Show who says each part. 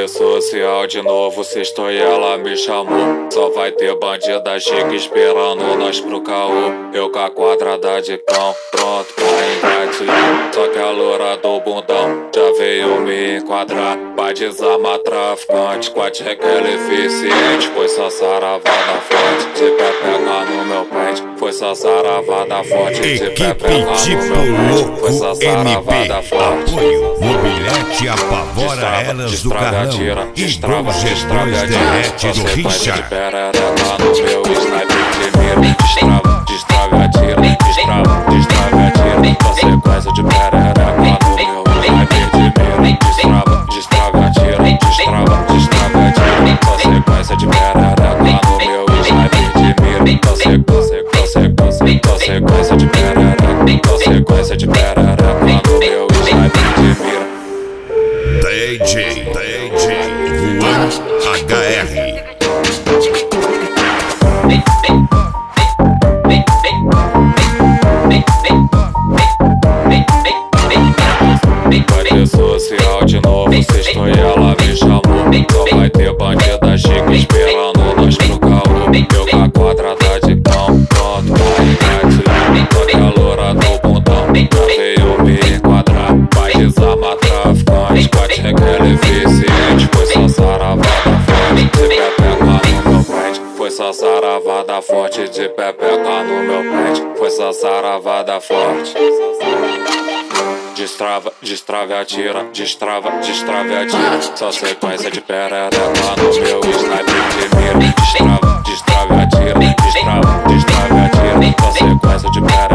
Speaker 1: social de novo, sextou e ela me chamou. Só vai ter bandida chique esperando nós pro caô. Eu com a quadrada de cão, pronto pra engatilhar. Só que a loura do bundão já veio me enquadrar. Vai desarmar traficante, com a tcheca ela é eficiente. Foi só saravada forte, de pé pega no meu pente. Foi só saravada forte, de pé pega no meu pente. Foi só saravada forte.
Speaker 2: Apoio, mobilete apavora elas do carrão.
Speaker 1: Destrava, destrava,
Speaker 2: derrete do Richard.
Speaker 1: No meu sniper de mira. Destrava, destrava, atira. Destrava, destrava, atira. Consequência de perereca no meu sniper de mira. Destrava, destrava, atira. Destrava, destrava, atira. Consequência de perereca no meu sniper de mira. Consequência de perereca. Consequência de perereca no meu sniper de mira.
Speaker 2: DJ Juan HR.
Speaker 1: Vai social de novo, sextou e ela me chamou. Só vai ter bandida chique esperando nós pro caô. Eu com a quadrada de cão, pronto pra engatilhar. Só que a loura do bundão já veio me enquadrar. Vai desarmar traficante, com a tcheca ela é eficiente. Foi só saravada forte, de pepeca no meu pente. Foi só saravada forte, de pepeca no meu pente. Foi só saravada forte. Destrava, destrava e atira. Destrava, destrava e atira. Só sequência de perereca no meu sniper de mira. Destrava, destrava e atira. Destrava, destrava e atira. Só sequência de perereca.